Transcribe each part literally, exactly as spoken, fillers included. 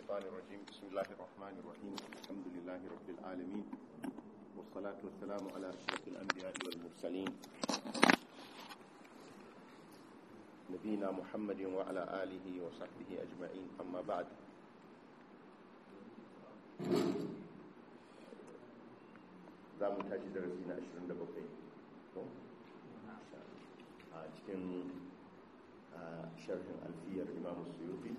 الشيطان الرجيم بسم الله الرحمن الرحيم الحمد لله رب العالمين والصلاة والسلام على أشرف الأنبياء والمرسلين نبينا محمد وعلى آله وصحبه أجمعين أما بعد za mu tashi darasi na ashirin da bakwai a cikin sharhin alfiyar imamu suyuti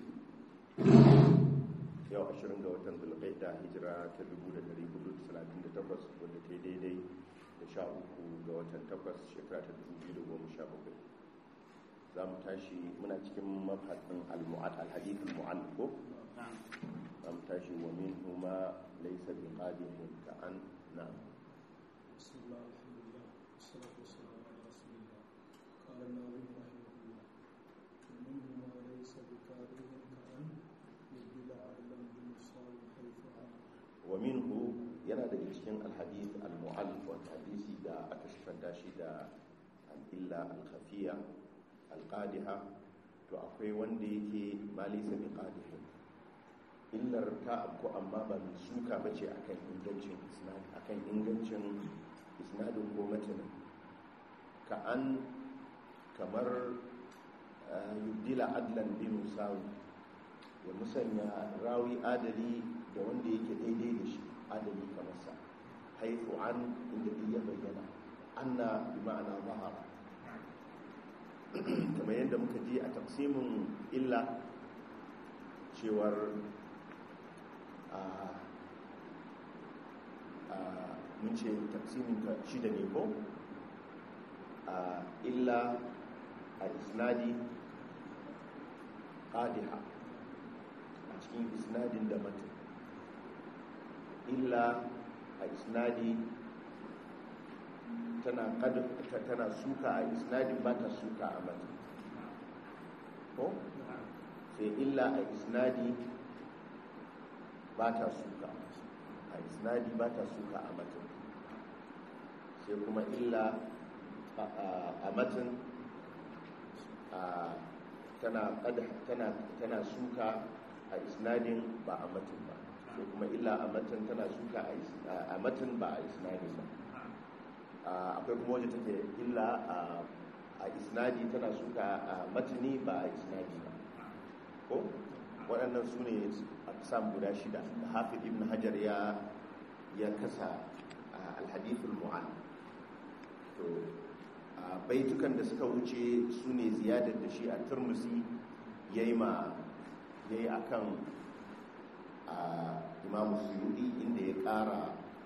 yau ashirin ga watan zulqaida hijira ta dubu da dari hudu da talatin da takwas wadda ta daidai da sha uku ga watan takwas shekara ta dubu biyu da goma sha bakwai za mu tashi muna cikin mabhasin al-mu'ad al-hadith al-mu'ad ko za mu tashi wa min huma laysa bi qadihin ka an na بسم الله الحمد لله والصلاة والسلام على رسول الله قال الناظم رحمه الله ومنه ما ليس بكاره كأن يبدل عدلا بمصاب حيث عن ومنه yana daga cikin alhadith al-mu'allaf wa hadisi da aka shifanta shi da al-illa al-khafiya al-qadiha to akwai wanda yake ma laysa bi qadihin illar ta abu amma ba mai suka bace akan ingancin isnad akan ingancin isnadin ko matanin ka an kamar yubdila adlan bi musawi ya musanya rawi adali da wanda yake daidai da shi adali kamar sa haifu an inda ya bayyana anna bi ma'ana zahara kamar yadda muka ji a taqsimin illa cewar mun ce taksimin ta shida ne ko illa a isnadi qadiha a cikin isnadin da matan illa a isnadi tana tana suka a isnadin ba ta suka a matan ko sai illa a isnadi ba ta suka a isnadi ba ta suka a matan sai kuma illa a matan tana suka a isnadin ba a matan ba sai kuma illa a matan tana suka a matan ba a isnadin ba akwai kuma wajen take illa a isnadi tana suka a matani ba a isnadi ba ko waɗannan su ne aqsam guda shida da hafiz ibn hajar ya ya kasa alhadithul mu'an to baitukan da suka wuce su ne ziyadar da shi a turmusi yayi ma yayi akan imam suyuti inda ya ƙara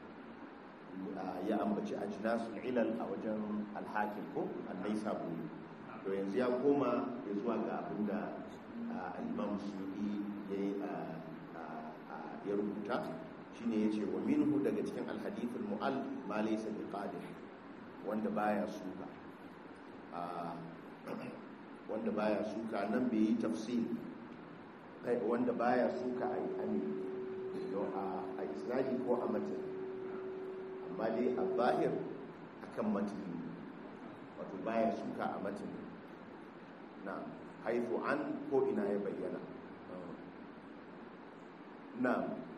ya ambaci ajnasul ilal a wajen alhakim ko an-naisaburi to yanzu ya koma ya zuwa ga abinda al-imam suyuti ya rubuta shine yace wa minhu daga cikin al-hadith al-mu'all ma laysa biqadih wanda baya suka wanda baya suka nan bai yi tafsir kai wanda baya suka ai ami don a isnadi ko a matan amma dai a zahir akan matan wato baya suka a matan na haifu an ko ina ya bayyana na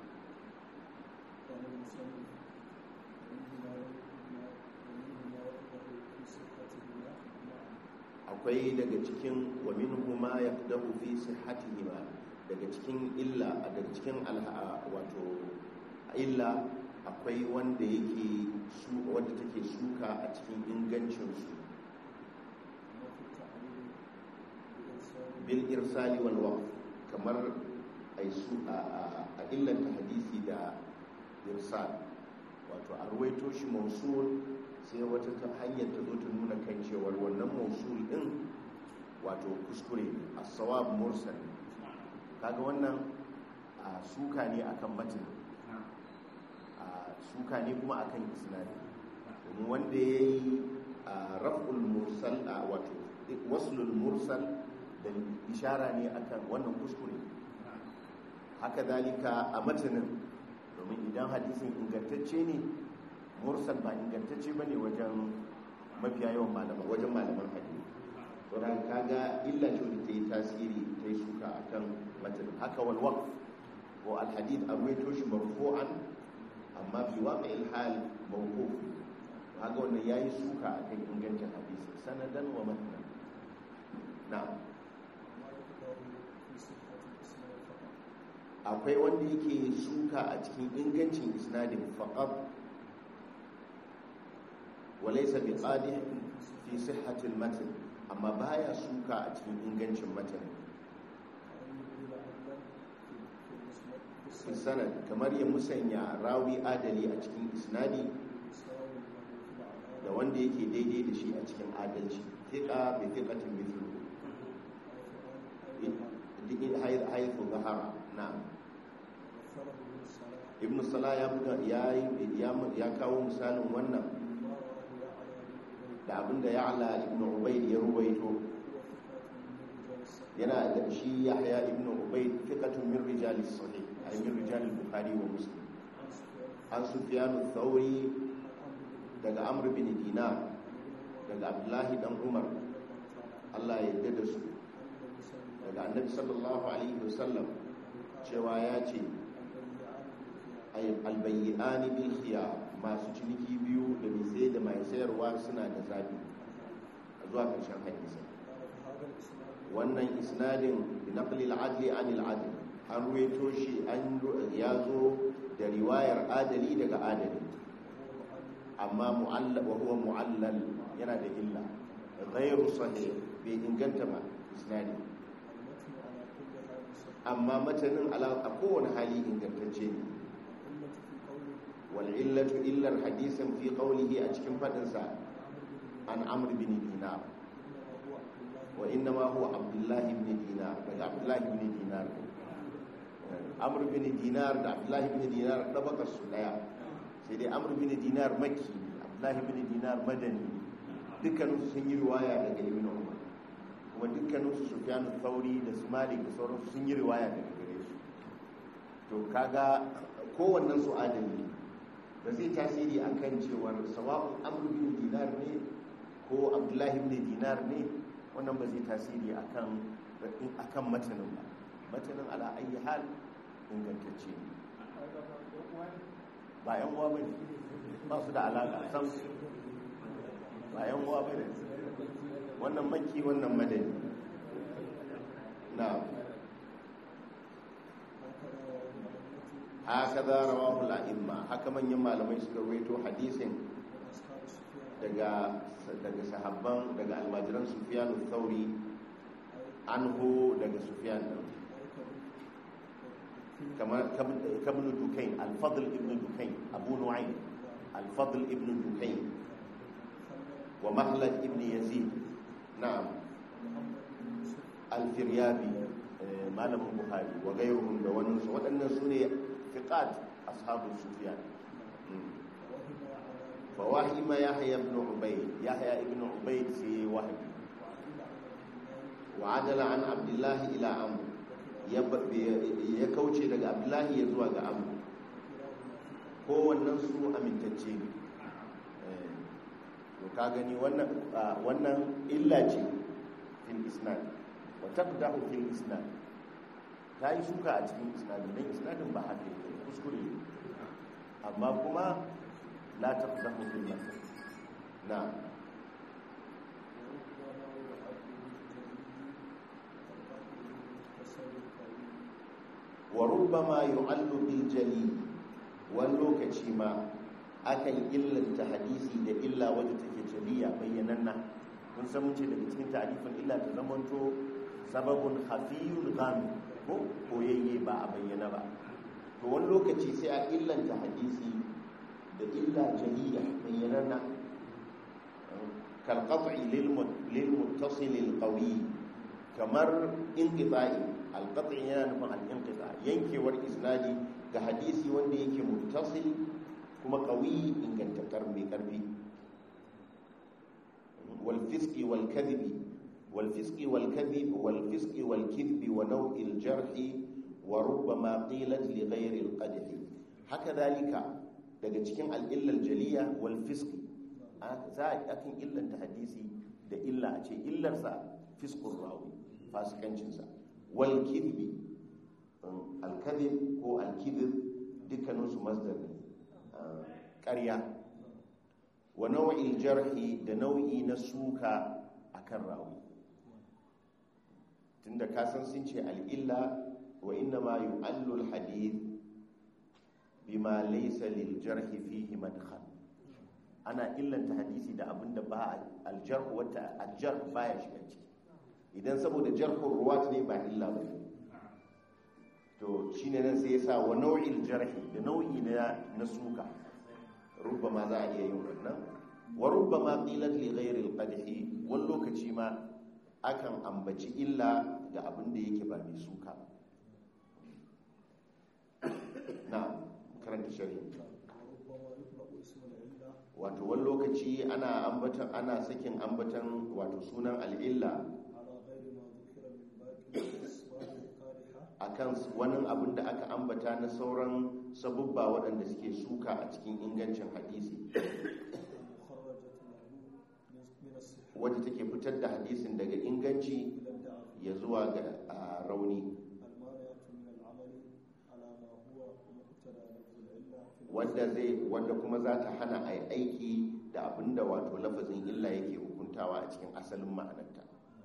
akwai daga cikin wa minhu ma yaqdahu fi sihhatihima daga cikin illa daga cikin alha wato illa akwai wanda yake su wanda take suka a cikin ingancin su bil irsali wal waqf kamar ai su a illanta hadisi da irsal wato a ruwaito shi mausul sai wata ta hanyar ta zo ta nuna kan cewar wannan mausul din wato kuskure as-sawab mursal kaga wannan suka ne akan matan suka ne kuma akan isnadi domin wanda yayi raf'ul mursal wato waslul mursal da ishara ne akan wannan kuskure haka dalika a matanin domin idan hadisin ingantacce ne mursal ba ingantacce bane wajen mafiya yawan malama wajen malaman hadisi to dan kaga illa ce da ta yi tasiri ta yi suka akan matanin haka wal waqf ko alhadith a ruwaito shi marfu'an amma fi waqi'il hal mawquf haka wannan yayi suka a kan ingancin hadisi sanadan wa matnan na'am akwai wanda yake suka a cikin ingancin isnadin faqat walaysa biqadih fi sihhatil matn amma baya suka a cikin ingancin matan sanad kamar ya musanya rawi adali a cikin isnadi da wanda yake daidai da shi a cikin adalci thiqa bi thiqatin mithlu digin haythu zahara na'am ibn salah ya buga ya kawo misalin wannan da abinda ya'la ibn ubayd ya ruwaito yana da shi yahya ibn ubayd thiqatun min rijalis sahih ay min rijalil bukhari wa muslim an sufyan ath-thawri daga amr bin dinar daga abdullahi dan umar Allah ya yarda da su daga annabi sallallahu alaihi wasallam cewa ya ce albayyani bil khiyar masu ciniki biyu da mai sai da mai sayarwa suna da zabi zuwa karshen hadisi wannan isnadin bi naqli al-adli an al-adl an ruwaito shi an yazo da riwayar adali daga adali amma mu'allal wa huwa mu'allal yana da illa ghayru sahih bai inganta ba isnadi amma matanin ala a kowane hali ingantacce ne wal illatu illar hadisin fi qawlihi a cikin fadin sa an amr bin dinar wa inna ma huwa abdullah ibn dinar daga abdullah ibn dinar amr bin dinar da abdullah ibn dinar da baka su daya sai dai amr bin dinar makki abdullah ibn dinar madani dukkanin sun yi riwaya daga ibn umar kuma dukkanin su sufyan al-thawri da su malik da sauran sun yi riwaya daga gare su to kaga kowannen su adali ba zai tasiri akan cewar sawa'un amr bin dinar ne ko abdullah ibn dinar ne wannan ba zai tasiri akan akan matanin ba matanin ala ayi hal ingantacce ne ba yan uwa bane ba su da alaka sam ba yan uwa bane wannan makki wannan madani na haka da rawahu al-a'imma haka manyan malamai suka rawaito hadisin daga daga sahabban daga almajiran Sufyan al-Thawri anhu daga Sufyan kamar kabn Dukayn al-Fadl ibn Dukayn Abu Nu'aym al-Fadl ibn Dukayn wa Makhlad ibn Yazid na'am al-Firyabi malamin Bukhari wa gairuhum da wannan su waɗannan su ne fiqat ashabu Sufyan fa wahima Yahya ibn Ubayd Yahya ibn Ubayd fi wahyi wa adala an Abdullah ila Amr ya kauce daga Abdullah ya zuwa ga Amr ko wannan su amintacce ne to ka gani wannan wannan illa ce fil isnad wa taqdahu fil isnad ta yi suka a cikin isnadin don isnadin ba haka yake kuskure amma kuma la taqdahu fil matan na wa rubbama yu'allu bil jali wani lokaci ma akan illanta hadisi da illa wadda take jaliya bayyananna kun san mun ce daga cikin ta'rifin illa ta zamanto sababun hafiyul ghamid ko koyayye ba a bayyana ba to wani lokaci sai a illanta hadisi da illa jaliya bayyananna kal qat'i lil muttasil al qawi kamar inqita'i al qat'i yana nufin al inqita yankewar isnadi ga hadisi wanda yake muttasil kuma qawi ingantattar mai karfi wal fisqi wal kadhibi wal fisqi wal kadhib wal fisqi wal kidhbi wa naw'il jarhi wa rubbama qilat li ghayri al qadhi haka dalika daga cikin al illa al jaliya wal fisqi za a akan illanta hadisi da illa a ce illarsa fisqur rawi fasikancin sa wal kidhbi alkadhib ko alkidhib dukkaninsu masdar ne ƙarya wa nau'il jarhi da nau'i na suka akan rawi tunda kasan sun ce al'illa wa inna ma yu'allu al-hadith bima laysa lil jarhi fihi madkhal ana illanta hadisi da abinda ba al-jarh wata al-jarh baya shiga ciki idan saboda jarhur ruwat ne ba illa ba to shine nan sai yasa wa nau'il jarhi da nau'i na na suka rubbama za a iya yin wannan wa rubbama qilat li ghayri al-qadhi wal lokaci ma akan ambaci illa ga abin da yake ba mai suka na karanta shari'a wato wani lokaci ana ambatan ana sakin ambatan wato sunan al'illa akan wani abin da aka ambata na sauran sabubba waɗanda suke suka a cikin ingancin hadisi wadda take fitar da hadisin daga inganci ya zuwa ga rauni wanda zai wanda kuma za ta hana a yi aiki da abinda wato lafazin illa yake hukuntawa a cikin asalin ma'anarta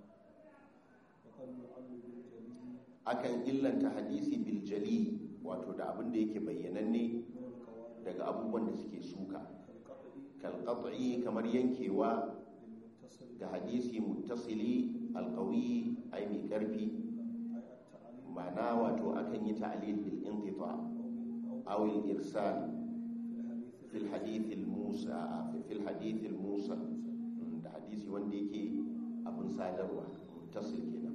akan illanta hadisi biljali wato da abinda yake bayyananne daga abubuwan da suke suka kalqat'i kamar yankewa ga hadisi muttasili alqawi ai mai karfi ma'ana wato akan yi ta'lil bil inqita aw al irsal fi al hadith al musa fi al hadith al musa da hadisi wanda yake abun sadarwa muttasil kenan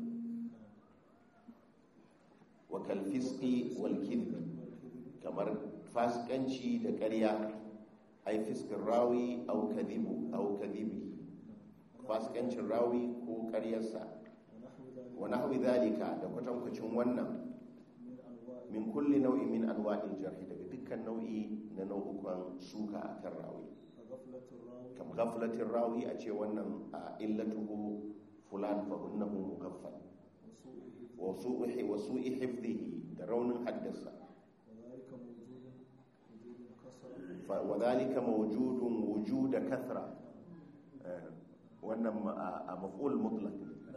wa kal fisqi wal kidhb kamar fasikanci da ƙarya ai fiskin rawi aw kadhibu aw kadhibi fasikancin rawi ko ƙaryarsa wa nahwi dhalika da kwatankwacin wannan min kulli nau'i min anwa'il jarh daga dukkan nau'i na nau'ukan suka akan rawi kam ghaflatir rawi a ce wannan illatuhu fulan fa innahu mughaffal wa su'i wa su'i hifdhihi da raunin haddasa wa dhalika mawjudun wujuda kathra wannan a maf'ul mutlaq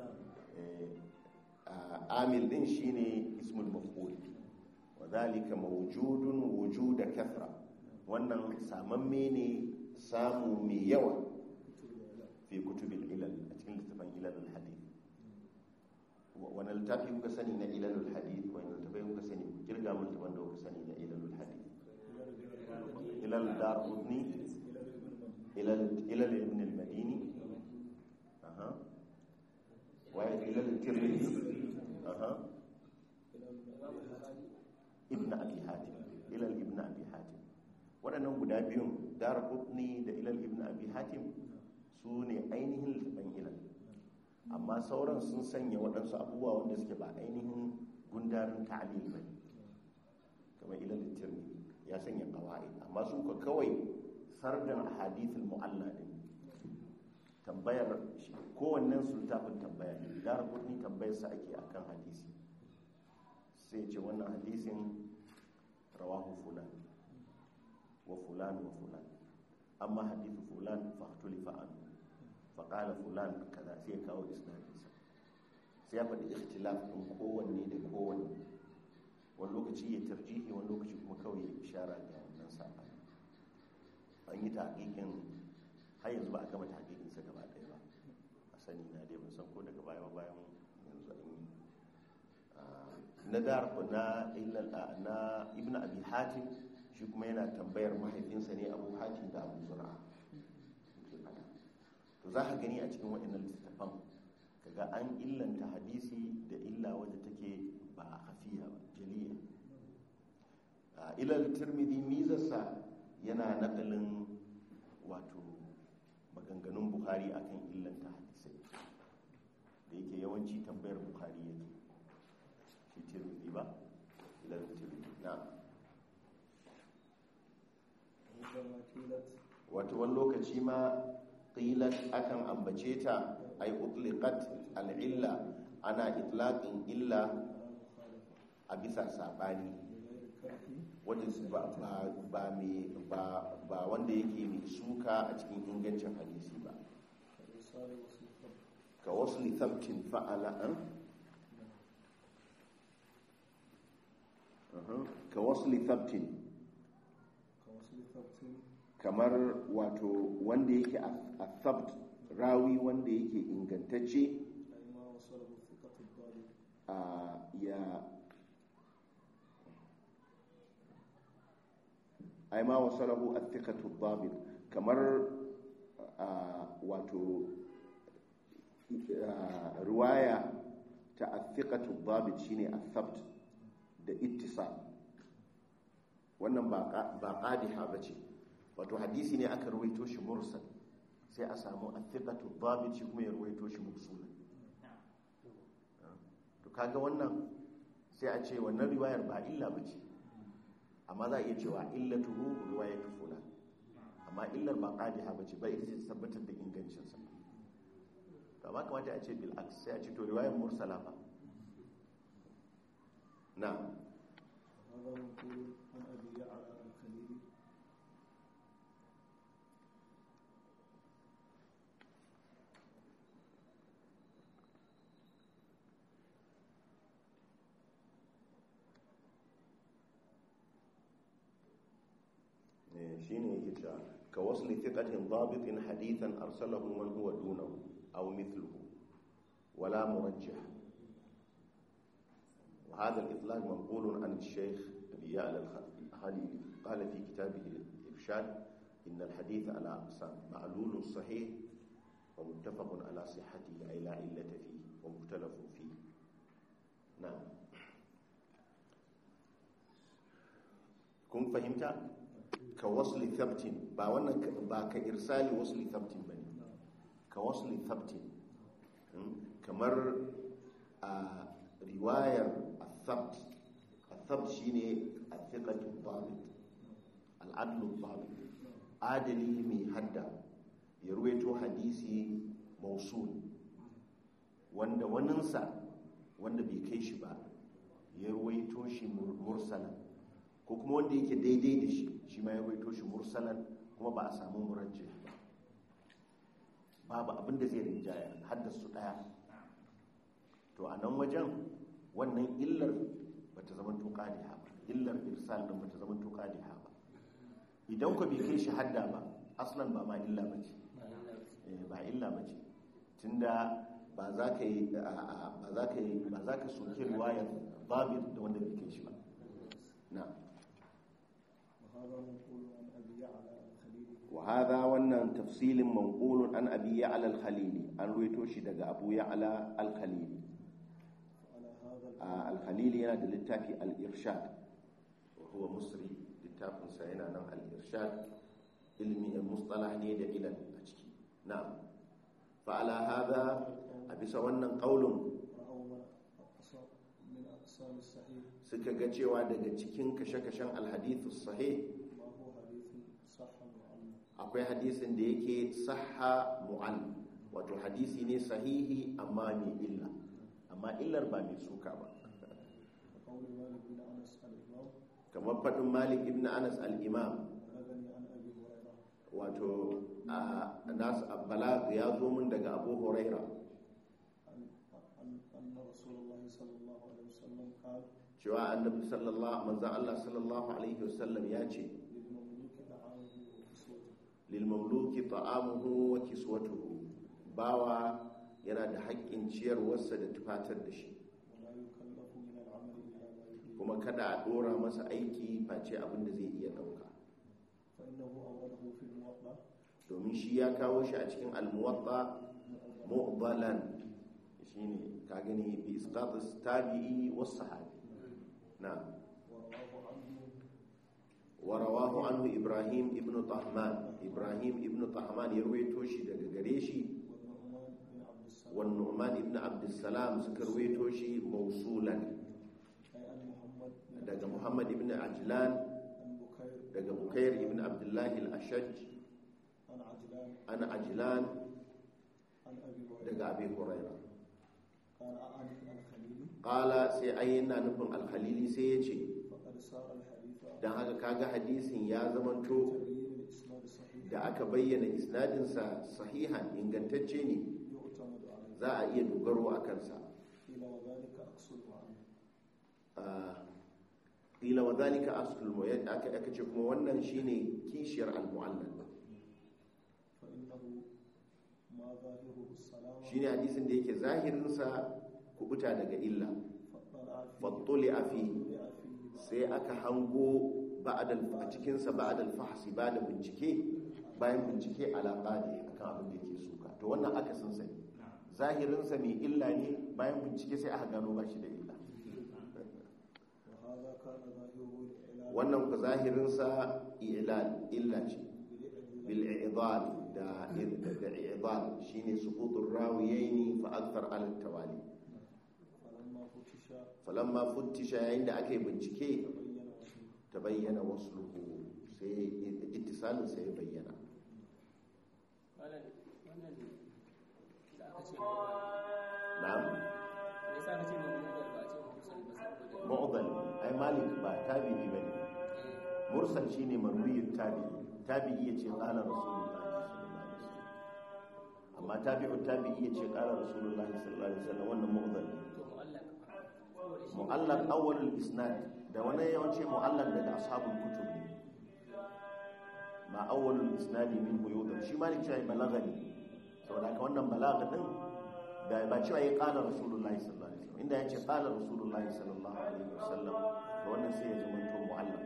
amil din shine ismul maf'ul wa dhalika mawjudun wujuda kathra wannan samamme ne samu mai yawa fi kutubil ilal a cikin littafin ilalul hadith wani littafi kuka sani na ilalul hadith wani littafai kuka sani kirga mun littafin da kuka sani na ilalul hadith ilal darqutni ilal ilal ibn al-madini وإلى الترمذي أها ابن أبي حاتم إلى ابن أبي حاتم waɗannan guda biyun darqutni da ilal ibn abi hatim su ne ainihin littafin ilal amma sauran sun sanya waɗansu abubuwa wanda suke ba ainihin gundarin ta'lil ba kamar ilal tirmidhi ya sanya qawaid amma su ka kawai sardan ahadithul mu'alla din tambayar kowannen sultafin tambaya ne da rubutun tambayarsa ake akan hadisi sai ce wannan hadisin rawahu fulan wa fulan wa fulan amma hadithu fulan fa tulifa an fa qala fulan kaza sai kawo isnadinsa sai ya faɗi ikhtilaf din kowanne da kowanne wani lokaci ya tarjihi wani lokaci kuma kawai ya ishara ga wannan sa'a an yi tahqiqin har yanzu ba a gama tahqiqin sa gaba ɗaya ba a sani na dai ban san ko daga baya bayan yanzu an yi na dar na illal na ibnu abi hatim shi kuma yana tambayar mahaifinsa ne abu hatim da abu zura to za ka gani a cikin waɗannan littattafan kaga an illanta hadisi da illa wadda take ba hafiya ba jaliya ilal tirmidhi mizarsa yana nakalin wato maganganun bukhari akan illanta hadisai da yake yawanci tambayar bukhari yake shi tirmidhi ba ilal tirmidhi na wato wani lokaci ma qilat akan ambace ta ay utliqat al-illa ana itlaqin illa a bisa sabani بغير كرح wanda su ba ba ba mai ba ba wanda yake mai suka a cikin ingancin hadisi ba كإرسال وصل الثبت ka wasli thabtin fa'ala an Aha. ka wasli thabtin كوصل ثبت kamar wato wanda yake a thabt rawi wanda yake ingantacce أي ما وصله الثقة الضابط a ya ai ma wasalahu athiqatu dhabit kamar a, wato a, riwaya ta athiqatu dhabit shine athabt da ittisal wannan ba qa- ba qadiha bace wato hadisi ne aka ruwaito shi mursal sai a samu athiqatu dhabit shi kuma ya ruwaito shi mursulan to kaga wannan sai a ce wannan riwayar ba illa bace amma za a iya cewa illatuhu riwayatu fulan amma illar ba qadiha bace ba ita ce tabbatar da ingancin sa to amma kamata a ce bil aks sai a ce to riwayar mursala fa na هذا منقول عن أبي يعلى الخليلي shine yake cewa ka wasli thiqatin dhabitin hadithan arsalahu man huwa dunahu aw mithluhu wala murajjih وهذا الإطلاق منقول عن الشيخ أبي يعلى الخليلي قال في كتابه الإرشاد إن الحديث على أقسام معلول صحيح ومتفق على صحته أي لا علة فيه ومختلف فيه نعم كن فهمت كوصل ثبت با wannan ba ka irsali wasli thabtin bane ka wasli thabtin kamar a riwayar al-thabt al-thabt shine al-thiqatu al-dhabit al-adlu al-dhabit adali mai hadda ya ruwaito hadisi mausul wanda waninsa wanda bai kai shi ba ya ruwaito shi mursalan ko kuma wanda yake daidai da shi shi ma ya ruwaito shi mursalan kuma ba a samu murajjih ba babu abin da zai rinjaya haddasu daya to a nan wajen wannan illar ba ta zama tuka da ha ba illar irsal din ba ta zama tuka da ha ba idan ku bai kai shi hadda ba aslan ba ma illa ba ce ba illa ba ce tunda ba za ka yi ba za ka yi ba za ka soki riwayar babir da wanda bai kai shi ba na وهذا منقول عن أبي يعلى الخليلي وهذا wannan tafsilin manqulun an abi ya'la al-khalili an ruwaito shi daga abu ya'la al-khalili وعلى هذا al-khalili yana da littafi al-irshad wa huwa musri littafin sa yana nan al-irshad ilmi mustalah ne da ilal a ciki na'am fa ala hada a bisa wannan qaulun رأوا من أقسام من أقسام الصحيح suka ga cewa daga cikin kashe-kashen al-hadith as-sahih ما هو حديث صح معلم akwai hadisin da yake sahha mu'al wato hadisi ne sahihi amma mai illa amma illar ba mai suka ba وقول مالك بن أنس الإمام kamar faɗin malik ibn anas al-imam بلغني عن أبي هريرة wato a nas abbalag ya zo min daga abu huraira أن أن أن رسول الله صلى الله عليه وسلم قال cewa annabi sallallahu manzo Allah sallallahu alaihi wasallam ya ce للمملوك طعامه وكسوته lil mamluki ta'amuhu wa kiswatuhu bawa yana da haƙƙin ciyarwarsa da tufatar da shi ولا يكلف من العمل إلا ما يطيق kuma kada a dora masa aiki face abin da zai iya dauka فإنه أورده في الموضع domin shi ya kawo shi a cikin al-muwatta mu'dalan shine ka gani bi isqat tabi'i was sahabi na ورواه عنه wa rawahu anhu ibrahim ibn tahman ibrahim ibn tahman ya ruwaito shi daga gare shi والنعمان بن عبد السلام wa nu'man ibn abd salam suka ruwaito shi mausulan أي عن محمد بن daga muhammad ibn ajlan عن بكير daga bukair ibn abdullah al-ashaj عن عجلان ana ajlan عن أبي هريرة daga abi hurairah قال أعني الخليل qala sai ayyana nufin al-khalili sai yace فقد صار الحديث dan haka kaga hadisin ya zamanto تبيين الإسناد الصحيح da aka bayyana isnadin sa sahihan ingantacce ne يعتمد عليه za a iya dogaro a kansa قيل وذلك أقصى المعنى qila wa dhalika aslul mu'allal aka aka ce kuma wannan shine kishiyar al-mu'allal فإنه ما ظاهره السلام shine hadisin da yake zahirin sa kubuta daga illa fattuli a fi sai aka hango ba'adal a cikinsa ba'adal fahsi ba da bincike bayan bincike alaƙa ne akan abin da yake suka to wannan aka sun sani zahirinsa mai illa ne bayan bincike sai aka gano ba shi da illa wannan ku zahirinsa ilal illa ce bil i'dal da da i'dal shine suqutur rawiyaini fa akthar ala tawali falamma futtisha yayin da aka yi bincike ta bayyana wasluhu sai ittisalin sai ya bayyana na'am mu'dal ai malik ba tabi'i bane mursal shine marwiyut tabi'i tabi'i yace qala rasulullahi sallallahu alaihi wasallam amma tabi'u tabi'i yace qala rasulullahi sallallahu alaihi wasallam wannan mu'dal mu'allaq awwalul isnad da wani yawanci mu'allaq daga ashabul kutub ne ma awwalul isnadi minhu yudar shi malik ya balagani saboda haka wannan balaga din da ba cewa ya qala rasulullahi sallallahu alaihi wasallam inda yace qala rasulullahi sallallahu alaihi wasallam to wannan sai ya zama to mu'allaq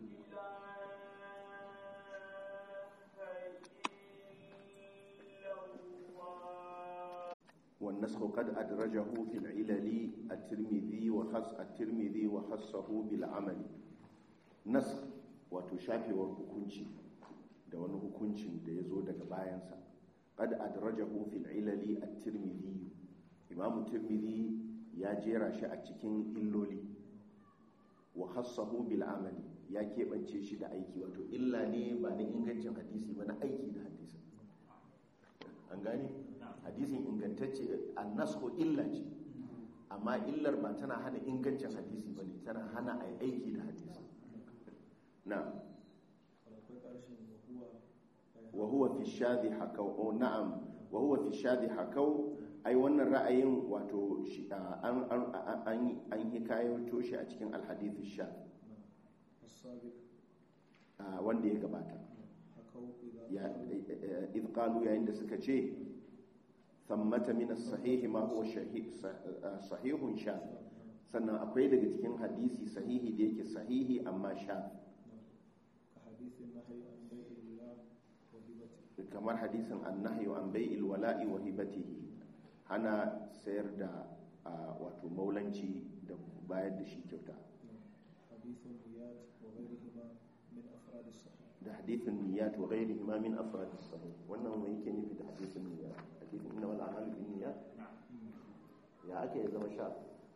والنسخ قد أدرجه في العلل الترمذي وخص الترمذي وخصه بالعمل نسخ وتشافي والحكمشي da wani hukuncin da ya zo daga bayansa qad adrajahu fil ilali at-tirmidhi imamu tirmidhi ya jera shi a cikin illoli wa khassahu bil amali ya keɓance shi da aiki wato illa ne ba na ingancin hadisi ba na aiki da hadisi an gane hadisin ingantacce annasku illa ce amma illar ba tana hana ingancin hadisi ba ne tana hana a aiki da hadisi na wa huwa fi shadhi hakau na'am wa huwa fi shadhi hakau ai wannan ra'ayin wato an an an an hikayato shi a cikin alhadith ash-shadh wanda ya gabata ya idh qalu yayin da suka ce ثمة من الصحيح ما هو صحيح شاذ sannan akwai daga cikin hadisi sahihi da yake sahihi amma sha kamar hadisin annahyu an bai'il wala'i wa hibatihi hana sayar da wato maulanci da bayar da shi kyauta da hadithin niyyat wa ghayrihima min afrad as-sahih wannan mai yake nufi da hadithin niyyat hadithin inna wal a'malu binniyat ya ake zama sha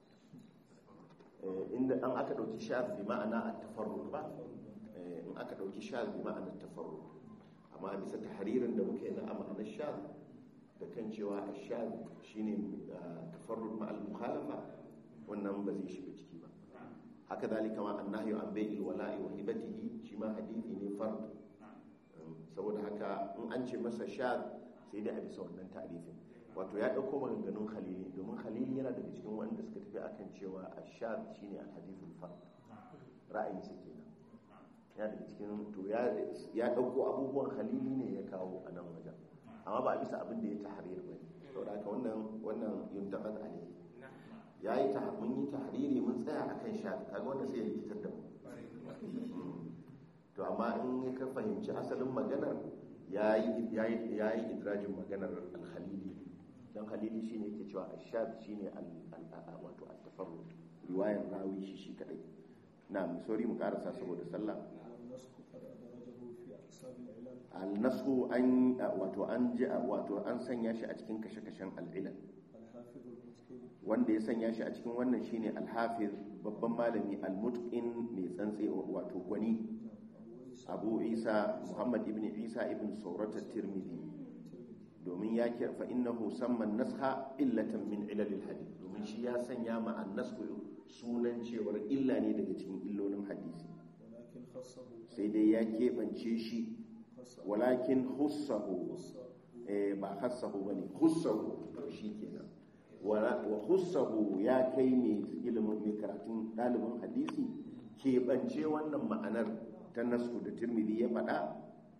inda an aka dauki sha bi ma'ana at-tafarrud ba in aka dauki sha bi ma'ana at-tafarrud amma bisa tahririn da muke na ma'anar sha da kan cewa ash-sha shine tafarrud ma al-mukhalafa wannan ba zai shiga ciki ba haka dalika ma annahyu an bai'il wala'i wa hibatihi shi ma hadisi ne fard saboda haka in an ce masa shadh sai dai a bisa wannan ta'rifin wato ya dauko maganganun khalili domin khalili yana daga cikin wanda suka tafi akan cewa ash-shadh shine al-hadithul fard ra'ayin sa kenan ya daga cikin to ya ya dauko abubuwan khalili ne ya kawo a nan wajen amma ba a bisa abin da ya tahrir bane saboda haka wannan wannan yuntaqad alayhi ya yi ta mun yi tahriri mun tsaya akan shafi kaga wanda sai ya rikitar da mu to amma in ka fahimci asalin maganar yayi yayi yayi idrajin maganar al-khalili dan khalili shine yake cewa ash-shab shine al wato at-tafarrud riwayar rawi shi shi kadai na'am sorry mu karasa saboda sallah al-nasxu an wato an ji wato an sanya shi a cikin kashe-kashen al-ilal wanda ya sanya shi a cikin wannan shine al-hafiz babban malami al-mutqin mai tsantse wato gwani abu isa muhammad ibn isa ibn saurat at-tirmidhi domin ya kira fa innahu samma an-nasha illatan min ilal al-hadith domin domin shi ya sanya ma annasku sunan cewar illa ne daga cikin illolin hadisi ولكن خصه sai dai ya keɓance shi خصه walakin hussahu eh, ba hassahu ba ne hussahu shi kenan wa hussahu ya kai mai ilimin mai karatun ɗalibin hadisi keɓance wannan ma'anar ta nasku da tirmidhi ya faɗa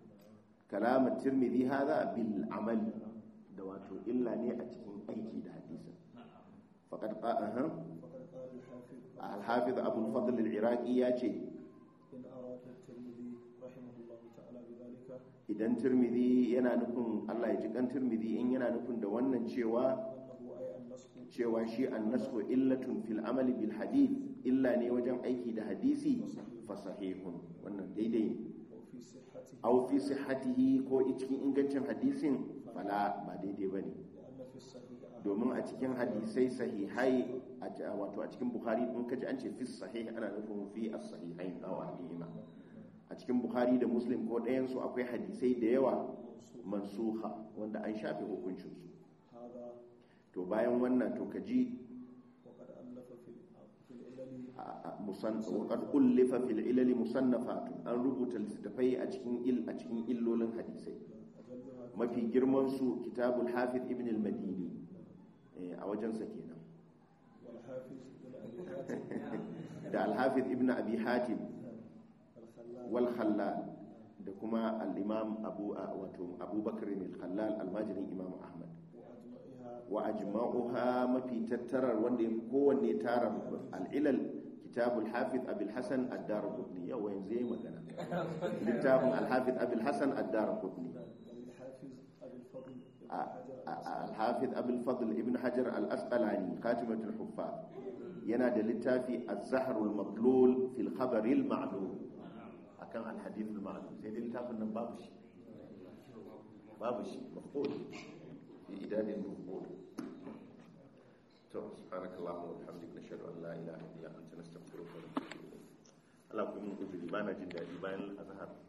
kalamar tirmidhi haza bil amali da wato illa ne a cikin aiki da hadisin faqad qa'aha فقد قال الحافظ al-hafiz abu al-fadl al-iraqi ya ce إن أراد الترمذي رحمه الله تعالى بذلك idan tirmidhi yana nufin Allah ya ji kan tirmidhi in yana nufin da wannan cewa أنه أي النسخ cewa shi annasku illatun fil amali bil hadith illa ne wajen aiki da hadisi fa sahihun wannan daidai ne وفي صحته aw fi sihhatihi ko cikin ingancin hadisin fala ba daidai bane لأن في الصحيح domin a cikin hadisai sahihai a- wato a cikin bukhari in kaji an ce fi sahih ana nufin fi as-sahihain aw ahadihima a cikin bukhari da muslim ko ɗayan su akwai hadisai da yawa mansuha wanda an shafe hukuncin su هذا to bayan wannan to kaji وقد ألف في في العلل وقد ألف في العلل مصنفات an rubuta littattafai a cikin il a cikin illolin hadisai أجلها mafi girman su kitabul hafiz ibn al-madini eh, a wajensa kenan والحافظ بن أبي حاتم da al-hafiz ibn abi hatim الخلال wal khallal da kuma al-imam abu wato abubakar al-khallal al-majrin imam ahmad وأجمعها wa ajma'uha mafi tattarar wanda ya kowanne tarar al-ilal kitabul hafiz abul hasan ad-darqutni yau yanzu yayi magana kitabul al-hafiz abul hasan ad-darqutni وللحافظ أبي الفضل بن حجر al-hafiz abul fadl ibn hajar al-asqalani khatimatul huffaz yana da littafi az-zahr al-matlul fil khabar al-ma'lum akan al-hadith al-ma'lum sai dai littafin nan babu shi babu shi mafqud fi idadin mafqud to subhanakallahumma wa bihamdika nashhadu an la ilaha illa anta nastaghfiruka wa natubu ilayk Allah ku mun uzuri bana jin dadi bayan azhar